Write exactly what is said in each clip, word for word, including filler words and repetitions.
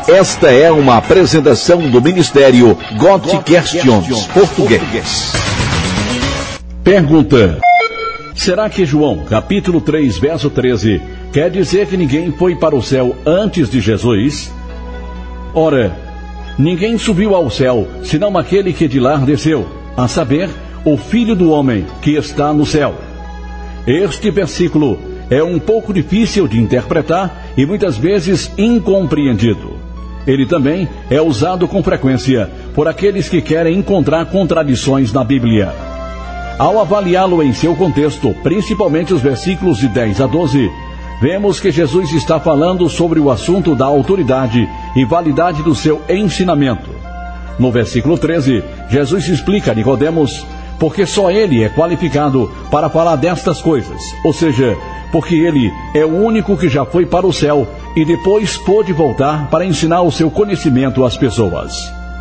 Esta é uma apresentação do Ministério God Questions Português. Pergunta: será que João, capítulo três, verso treze, quer dizer que ninguém foi para o céu antes de Jesus? Ora, ninguém subiu ao céu, senão aquele que de lá desceu, a saber, o Filho do Homem que está no céu. Este versículo é um pouco difícil de interpretar e muitas vezes incompreendido. Ele também é usado com frequência por aqueles que querem encontrar contradições na Bíblia. Ao avaliá-lo em seu contexto, principalmente os versículos de dez a doze, vemos que Jesus está falando sobre o assunto da autoridade e validade do seu ensinamento. No versículo treze, Jesus explica a Nicodemos porque só ele é qualificado para falar destas coisas, ou seja, porque ele é o único que já foi para o céu e depois pôde voltar para ensinar o seu conhecimento às pessoas.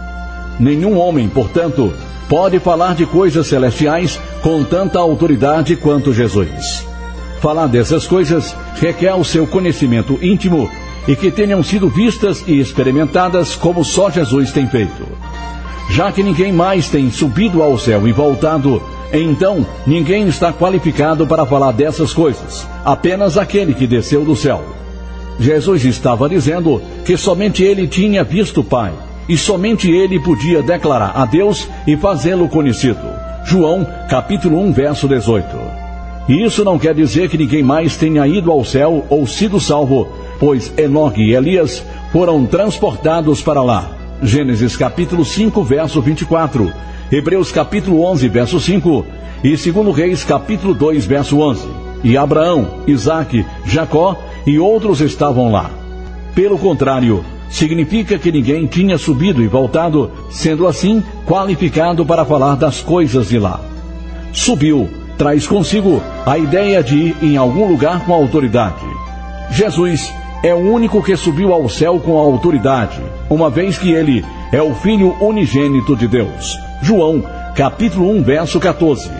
Nenhum homem, portanto, pode falar de coisas celestiais com tanta autoridade quanto Jesus. Falar dessas coisas requer o seu conhecimento íntimo e que tenham sido vistas e experimentadas como só Jesus tem feito. Já que ninguém mais tem subido ao céu e voltado, então ninguém está qualificado para falar dessas coisas, apenas aquele que desceu do céu. Jesus estava dizendo que somente ele tinha visto o Pai, e somente ele podia declarar a Deus e fazê-lo conhecido. João, capítulo um, verso dezoito. E isso não quer dizer que ninguém mais tenha ido ao céu ou sido salvo, pois Enoque e Elias foram transportados para lá. Gênesis capítulo cinco, verso vinte e quatro, Hebreus capítulo onze, verso cinco, e segundo Reis capítulo dois, verso onze. E Abraão, Isaque, Jacó e outros estavam lá. Pelo contrário, significa que ninguém tinha subido e voltado, sendo assim qualificado para falar das coisas de lá. Subiu traz consigo a ideia de ir em algum lugar com autoridade. Jesus é o único que subiu ao céu com a autoridade, uma vez que ele é o Filho unigênito de Deus. João, capítulo um, verso quatorze.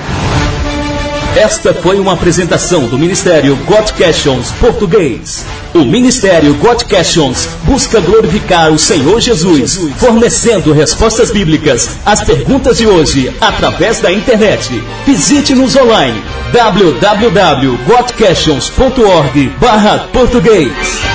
Esta foi uma apresentação do Ministério God Questions Português. O Ministério God Questions busca glorificar o Senhor Jesus, fornecendo respostas bíblicas às perguntas de hoje através da internet. Visite-nos online w w w ponto god questions ponto org barra português.